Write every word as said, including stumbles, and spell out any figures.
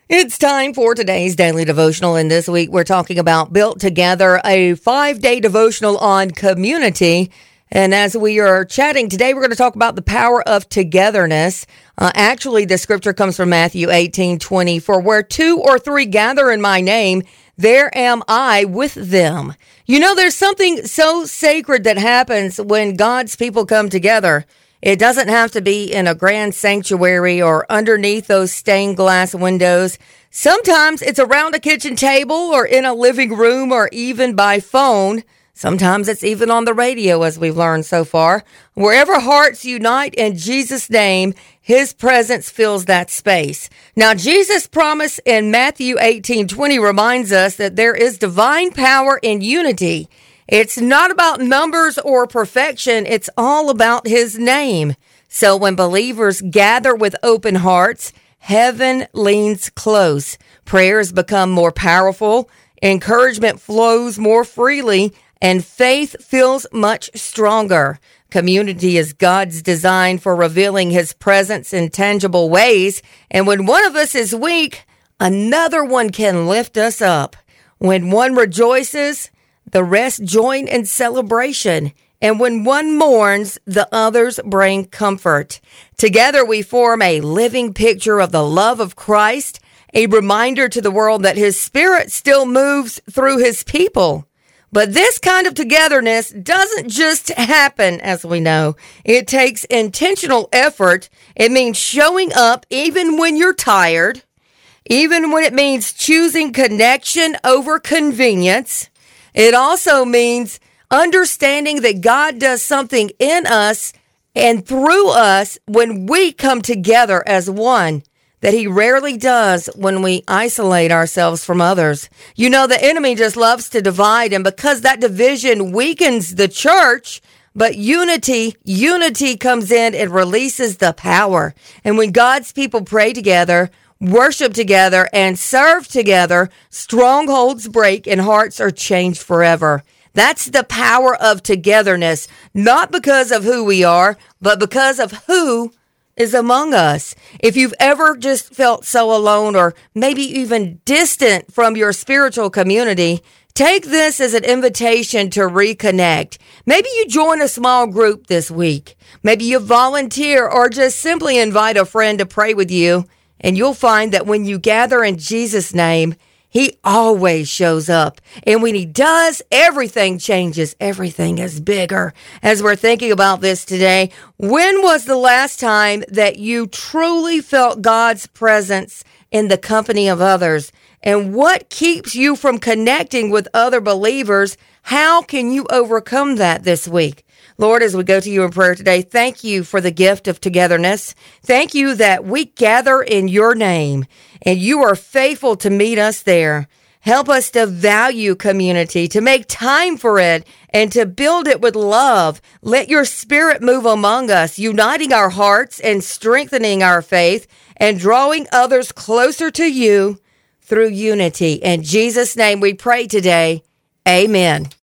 It's time for today's daily devotional, and this week we're talking about Built Together, a five-day devotional on community. And as we are chatting today, we're going to talk about the power of togetherness. Uh, actually, the scripture comes from Matthew eighteen twenty. For where two or three gather in my name, there am I with them. You know, there's something so sacred that happens when God's people come together. It doesn't have to be in a grand sanctuary or underneath those stained glass windows. Sometimes it's around a kitchen table or in a living room or even by phone. Sometimes it's even on the radio, as we've learned so far. Wherever hearts unite in Jesus' name, his presence fills that space. Now, Jesus' promise in Matthew eighteen twenty reminds us that there is divine power in unity. It's not about numbers or perfection. It's all about his name. So when believers gather with open hearts, heaven leans close. Prayers become more powerful. Encouragement flows more freely, and faith feels much stronger. Community is God's design for revealing his presence in tangible ways. And when one of us is weak, another one can lift us up. When one rejoices, the rest join in celebration, and when one mourns, the others bring comfort. Together we form a living picture of the love of Christ, a reminder to the world that his Spirit still moves through his people. But this kind of togetherness doesn't just happen, as we know. It takes intentional effort. It means showing up even when you're tired, even when it means choosing connection over convenience. It also means understanding that God does something in us and through us when we come together as one that he rarely does when we isolate ourselves from others. You know, the enemy just loves to divide, and because that division weakens the church, but unity, unity comes in and releases the power. And when God's people pray together, worship together, and serve together, strongholds break and hearts are changed forever. That's the power of togetherness, not because of who we are, but because of who is among us. If you've ever just felt so alone or maybe even distant from your spiritual community, take this as an invitation to reconnect. Maybe you join a small group this week. Maybe you volunteer or just simply invite a friend to pray with you. And you'll find that when you gather in Jesus' name, he always shows up. And when he does, everything changes. Everything is bigger. As we're thinking about this today, when was the last time that you truly felt God's presence in the company of others? And what keeps you from connecting with other believers? How can you overcome that this week? Lord, as we go to you in prayer today, thank you for the gift of togetherness. Thank you that we gather in your name, and you are faithful to meet us there. Help us to value community, to make time for it, and to build it with love. Let your Spirit move among us, uniting our hearts and strengthening our faith and drawing others closer to you through unity. In Jesus' name we pray today. Amen.